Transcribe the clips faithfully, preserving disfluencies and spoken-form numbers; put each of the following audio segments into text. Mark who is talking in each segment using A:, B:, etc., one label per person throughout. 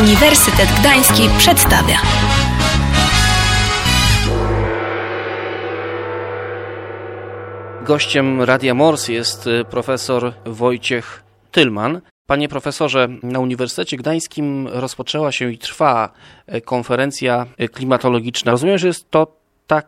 A: Uniwersytet Gdański przedstawia.
B: Gościem Radia Mors jest profesor Wojciech Tylman. Panie profesorze, na Uniwersytecie Gdańskim rozpoczęła się i trwa konferencja klimatologiczna. Rozumiem, że jest to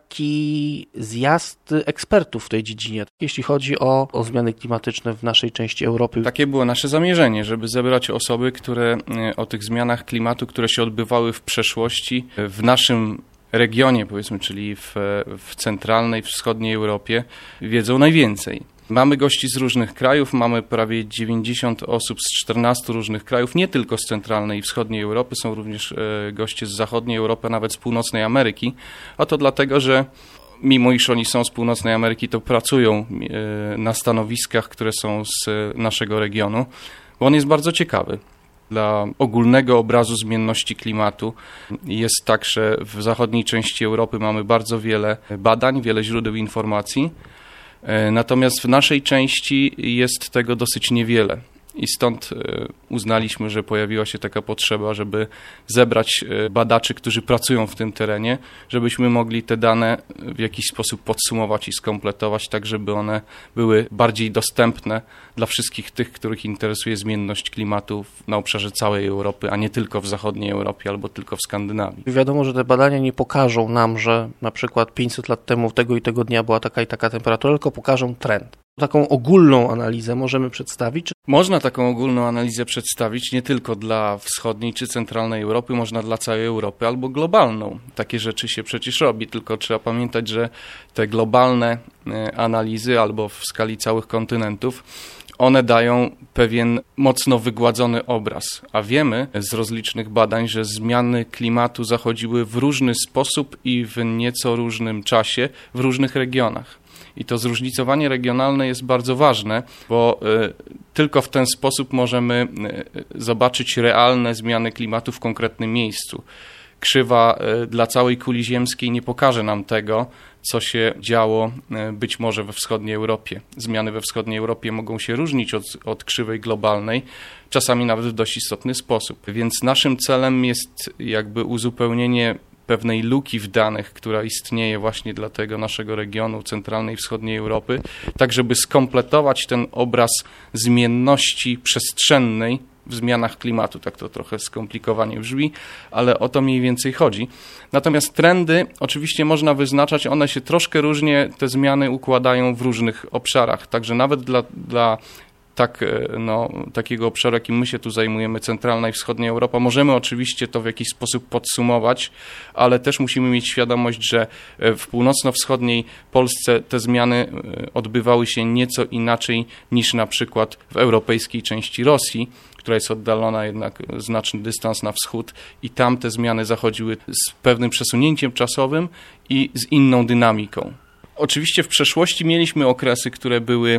B: taki zjazd ekspertów w tej dziedzinie, jeśli chodzi o, o zmiany klimatyczne w naszej części Europy.
C: Takie było nasze zamierzenie, żeby zebrać osoby, które o tych zmianach klimatu, które się odbywały w przeszłości w naszym regionie, powiedzmy, czyli w, w centralnej, wschodniej Europie, wiedzą najwięcej. Mamy gości z różnych krajów, mamy prawie dziewięćdziesiąt osób z czternastu różnych krajów, nie tylko z centralnej i wschodniej Europy, są również goście z zachodniej Europy, nawet z północnej Ameryki. A to dlatego, że mimo iż oni są z północnej Ameryki, to pracują na stanowiskach, które są z naszego regionu, bo on jest bardzo ciekawy. Dla ogólnego obrazu zmienności klimatu jest tak, że w zachodniej części Europy mamy bardzo wiele badań, wiele źródeł informacji, natomiast w naszej części jest tego dosyć niewiele. I stąd uznaliśmy, że pojawiła się taka potrzeba, żeby zebrać badaczy, którzy pracują w tym terenie, żebyśmy mogli te dane w jakiś sposób podsumować i skompletować, tak żeby one były bardziej dostępne dla wszystkich tych, których interesuje zmienność klimatu na obszarze całej Europy, a nie tylko w zachodniej Europie albo tylko w Skandynawii.
B: Wiadomo, że te badania nie pokażą nam, że na przykład pięćset lat temu tego i tego dnia była taka i taka temperatura, tylko pokażą trend. Taką ogólną analizę możemy przedstawić?
C: Można taką ogólną analizę przedstawić nie tylko dla wschodniej czy centralnej Europy, można dla całej Europy albo globalną. Takie rzeczy się przecież robi, tylko trzeba pamiętać, że te globalne analizy albo w skali całych kontynentów, one dają pewien mocno wygładzony obraz, a wiemy z rozlicznych badań, że zmiany klimatu zachodziły w różny sposób i w nieco różnym czasie w różnych regionach. I to zróżnicowanie regionalne jest bardzo ważne, bo y, tylko w ten sposób możemy y, zobaczyć realne zmiany klimatu w konkretnym miejscu. Krzywa y, dla całej kuli ziemskiej nie pokaże nam tego, co się działo y, być może we wschodniej Europie. Zmiany we wschodniej Europie mogą się różnić od, od krzywej globalnej, czasami nawet w dość istotny sposób. Więc naszym celem jest jakby uzupełnienie pewnej luki w danych, która istnieje właśnie dla tego naszego regionu centralnej i wschodniej Europy, tak żeby skompletować ten obraz zmienności przestrzennej w zmianach klimatu. Tak to trochę skomplikowanie brzmi, ale o to mniej więcej chodzi. Natomiast trendy oczywiście można wyznaczać, one się troszkę różnie, te zmiany układają w różnych obszarach, także nawet dla, dla Tak, no, takiego obszaru, jakim my się tu zajmujemy, centralna i wschodnia Europa, możemy oczywiście to w jakiś sposób podsumować, ale też musimy mieć świadomość, że w północno-wschodniej Polsce te zmiany odbywały się nieco inaczej niż na przykład w europejskiej części Rosji, która jest oddalona jednak znaczny dystans na wschód i tam te zmiany zachodziły z pewnym przesunięciem czasowym i z inną dynamiką. Oczywiście w przeszłości mieliśmy okresy, które były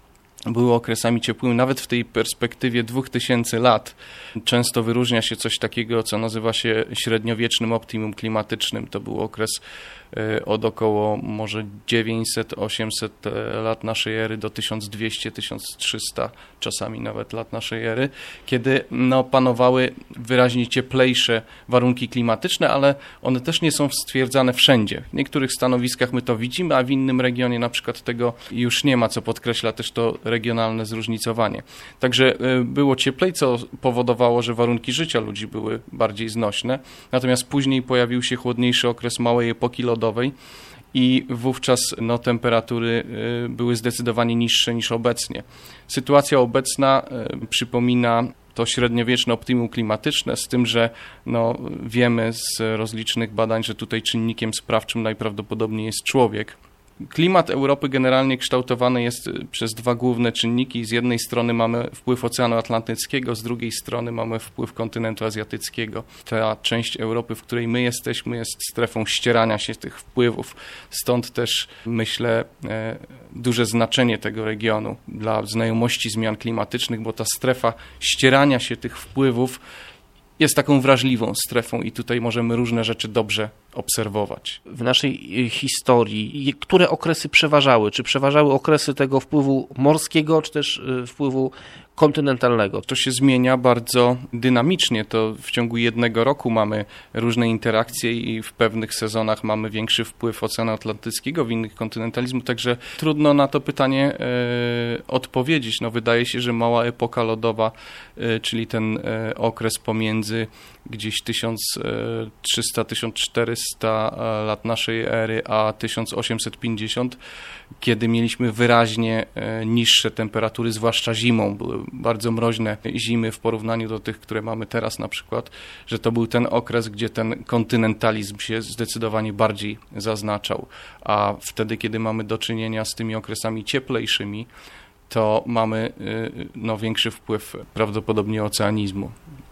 C: były okresami ciepłymi, nawet w tej perspektywie dwóch tysięcy lat. Często wyróżnia się coś takiego, co nazywa się średniowiecznym optimum klimatycznym. To był okres od około może dziewięćset osiemset lat naszej ery do tysiąc dwieście tysiąc trzysta czasami nawet lat naszej ery, kiedy no, panowały wyraźnie cieplejsze warunki klimatyczne, ale one też nie są stwierdzane wszędzie. W niektórych stanowiskach my to widzimy, a w innym regionie na przykład tego już nie ma, co podkreśla też to regionalne zróżnicowanie. Także było cieplej, co powodowało, że warunki życia ludzi były bardziej znośne, natomiast później pojawił się chłodniejszy okres małej epoki lodowej, i wówczas no, temperatury y, były zdecydowanie niższe niż obecnie. Sytuacja obecna y, przypomina to średniowieczne optimum klimatyczne, z tym, że no, wiemy z rozlicznych badań, że tutaj czynnikiem sprawczym najprawdopodobniej jest człowiek. Klimat Europy generalnie kształtowany jest przez dwa główne czynniki. Z jednej strony mamy wpływ Oceanu Atlantyckiego, z drugiej strony mamy wpływ kontynentu azjatyckiego. Ta część Europy, w której my jesteśmy, jest strefą ścierania się tych wpływów. Stąd też, myślę, duże znaczenie tego regionu dla znajomości zmian klimatycznych, bo ta strefa ścierania się tych wpływów jest taką wrażliwą strefą i tutaj możemy różne rzeczy dobrze obserwować.
B: W naszej historii, które okresy przeważały? Czy przeważały okresy tego wpływu morskiego, czy też wpływu kontynentalnego?
C: To się zmienia bardzo dynamicznie. To w ciągu jednego roku mamy różne interakcje i w pewnych sezonach mamy większy wpływ Oceanu Atlantyckiego, w innych kontynentalizmu, także trudno na to pytanie e, odpowiedzieć. No, wydaje się, że mała epoka lodowa, e, czyli ten e, okres pomiędzy gdzieś tysiąc trzysta do tysiąc czterysta lat naszej ery, a tysiąc osiemset pięćdziesiąt, kiedy mieliśmy wyraźnie niższe temperatury, zwłaszcza zimą. Były bardzo mroźne zimy w porównaniu do tych, które mamy teraz na przykład, że to był ten okres, gdzie ten kontynentalizm się zdecydowanie bardziej zaznaczał. A wtedy, kiedy mamy do czynienia z tymi okresami cieplejszymi, to mamy no, większy wpływ prawdopodobnie oceanizmu.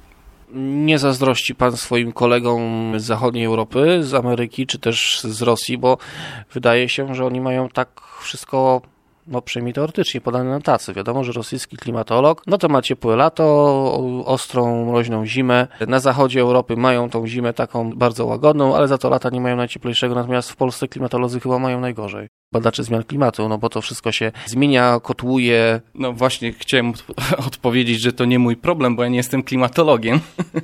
B: Nie zazdrości pan swoim kolegom z zachodniej Europy, z Ameryki, czy też z Rosji, bo wydaje się, że oni mają tak wszystko, no przynajmniej teoretycznie, podane na tacy. Wiadomo, że rosyjski klimatolog, no to ma ciepłe lato, ostrą, mroźną zimę. Na zachodzie Europy mają tą zimę taką bardzo łagodną, ale za to lata nie mają najcieplejszego, natomiast w Polsce klimatolodzy chyba mają najgorzej. Badacze zmian klimatu, no bo to wszystko się zmienia, kotłuje.
C: No właśnie, chciałem odpowiedzieć, że to nie mój problem, bo ja nie jestem klimatologiem.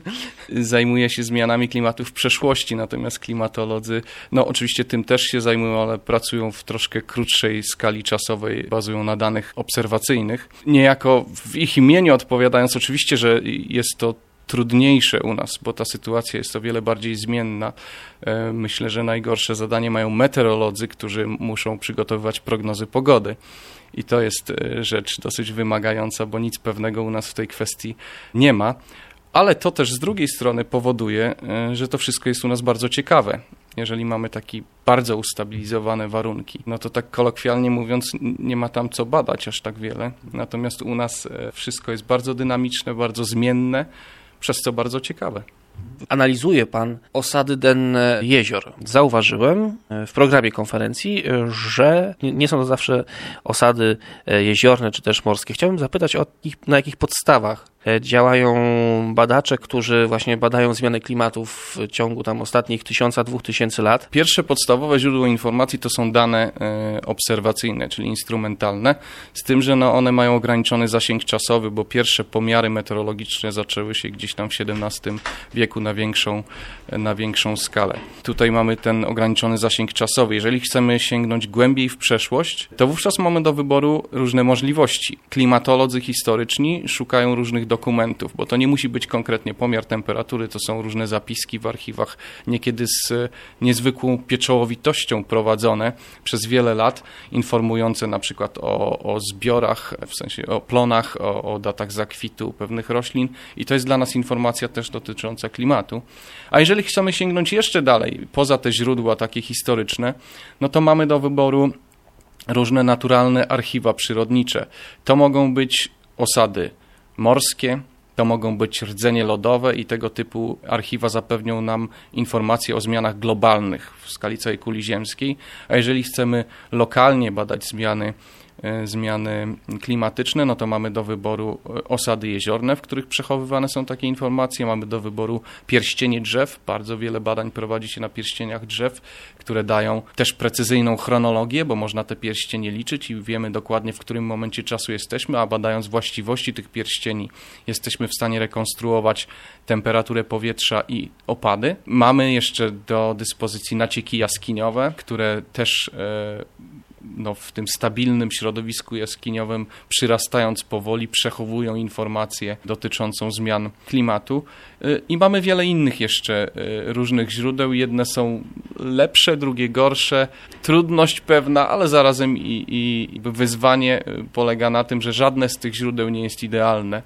C: Zajmuję się zmianami klimatu w przeszłości, natomiast klimatolodzy, no oczywiście tym też się zajmują, ale pracują w troszkę krótszej skali czasowej, bazują na danych obserwacyjnych. Niejako w ich imieniu odpowiadając, oczywiście, że jest to trudniejsze u nas, bo ta sytuacja jest o wiele bardziej zmienna. Myślę, że najgorsze zadanie mają meteorolodzy, którzy muszą przygotowywać prognozy pogody. I to jest rzecz dosyć wymagająca, bo nic pewnego u nas w tej kwestii nie ma. Ale to też z drugiej strony powoduje, że to wszystko jest u nas bardzo ciekawe. Jeżeli mamy takie bardzo ustabilizowane warunki, no to tak kolokwialnie mówiąc, nie ma tam co badać aż tak wiele. Natomiast u nas wszystko jest bardzo dynamiczne, bardzo zmienne, przez co bardzo ciekawe.
B: Analizuje pan osady denne jezior. Zauważyłem w programie konferencji, że nie są to zawsze osady jeziorne czy też morskie. Chciałbym zapytać, o ich, na jakich podstawach działają badacze, którzy właśnie badają zmiany klimatu w ciągu tam ostatnich tysiąca, dwóch tysięcy lat.
C: Pierwsze podstawowe źródło informacji to są dane e, obserwacyjne, czyli instrumentalne, z tym, że no, one mają ograniczony zasięg czasowy, bo pierwsze pomiary meteorologiczne zaczęły się gdzieś tam w siedemnastym wieku na większą, na większą skalę. Tutaj mamy ten ograniczony zasięg czasowy. Jeżeli chcemy sięgnąć głębiej w przeszłość, to wówczas mamy do wyboru różne możliwości. Klimatolodzy historyczni szukają różnych dokumentów, bo to nie musi być konkretnie pomiar temperatury, to są różne zapiski w archiwach, niekiedy z niezwykłą pieczołowitością prowadzone przez wiele lat, informujące na przykład o, o zbiorach, w sensie o plonach, o, o datach zakwitu pewnych roślin i to jest dla nas informacja też dotycząca klimatu. A jeżeli chcemy sięgnąć jeszcze dalej, poza te źródła takie historyczne, no to mamy do wyboru różne naturalne archiwa przyrodnicze. To mogą być osady morskie, to mogą być rdzenie lodowe i tego typu archiwa zapewnią nam informacje o zmianach globalnych w skali całej kuli ziemskiej, a jeżeli chcemy lokalnie badać zmiany, zmiany klimatyczne, no to mamy do wyboru osady jeziorne, w których przechowywane są takie informacje, mamy do wyboru pierścienie drzew, bardzo wiele badań prowadzi się na pierścieniach drzew, które dają też precyzyjną chronologię, bo można te pierścienie liczyć i wiemy dokładnie, w którym momencie czasu jesteśmy, a badając właściwości tych pierścieni jesteśmy w stanie rekonstruować temperaturę powietrza i opady. Mamy jeszcze do dyspozycji nacieki jaskiniowe, które też e, no, w tym stabilnym środowisku jaskiniowym, przyrastając powoli, przechowują informację dotyczącą zmian klimatu. I mamy wiele innych jeszcze różnych źródeł. Jedne są lepsze, drugie gorsze. Trudność pewna, ale zarazem i, i wyzwanie polega na tym, że żadne z tych źródeł nie jest idealne.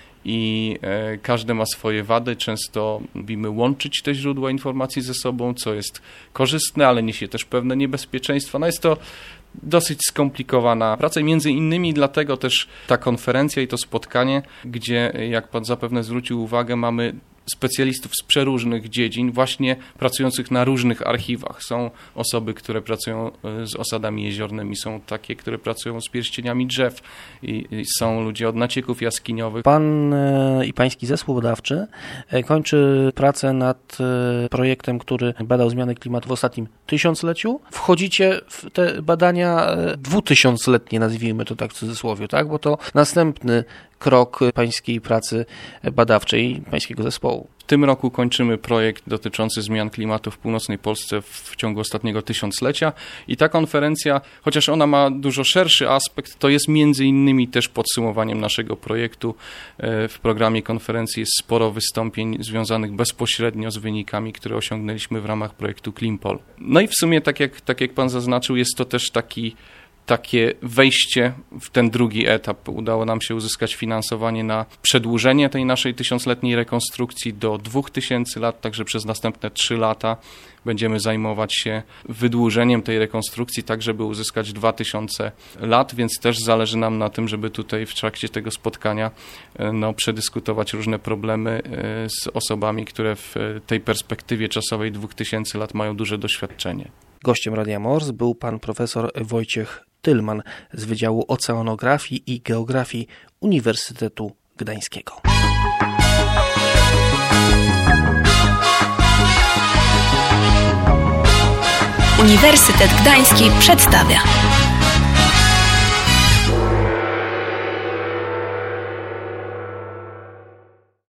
C: I e, każde ma swoje wady. Często lubimy łączyć te źródła informacji ze sobą, co jest korzystne, ale niesie też pewne niebezpieczeństwa. No jest to dosyć skomplikowana praca i między innymi dlatego też ta konferencja i to spotkanie, gdzie, jak pan zapewne zwrócił uwagę, mamy specjalistów z przeróżnych dziedzin, właśnie pracujących na różnych archiwach. Są osoby, które pracują z osadami jeziornymi, są takie, które pracują z pierścieniami drzew i, i są ludzie od nacieków jaskiniowych.
B: Pan e, i pański zespół badawczy e, kończy pracę nad e, projektem, który badał zmiany klimatu w ostatnim tysiącleciu. Wchodzicie w te badania e, dwutysiącletnie, nazwijmy to tak w cudzysłowie, tak? Bo to następny krok pańskiej pracy badawczej, pańskiego zespołu.
C: W tym roku kończymy projekt dotyczący zmian klimatu w północnej Polsce w ciągu ostatniego tysiąclecia i ta konferencja, chociaż ona ma dużo szerszy aspekt, to jest między innymi też podsumowaniem naszego projektu. W programie konferencji jest sporo wystąpień związanych bezpośrednio z wynikami, które osiągnęliśmy w ramach projektu Klimpol. No i w sumie, tak jak, tak jak pan zaznaczył, jest to też taki takie wejście w ten drugi etap. Udało nam się uzyskać finansowanie na przedłużenie tej naszej tysiącletniej rekonstrukcji do dwóch tysięcy lat, także przez następne trzy lata będziemy zajmować się wydłużeniem tej rekonstrukcji, tak żeby uzyskać dwa tysiące lat, więc też zależy nam na tym, żeby tutaj w trakcie tego spotkania no, przedyskutować różne problemy z osobami, które w tej perspektywie czasowej dwóch tysięcy lat mają duże doświadczenie.
B: Gościem Radia Mors był pan profesor Wojciech Tylman z Wydziału Oceanografii i Geografii Uniwersytetu Gdańskiego.
A: Uniwersytet Gdański przedstawia.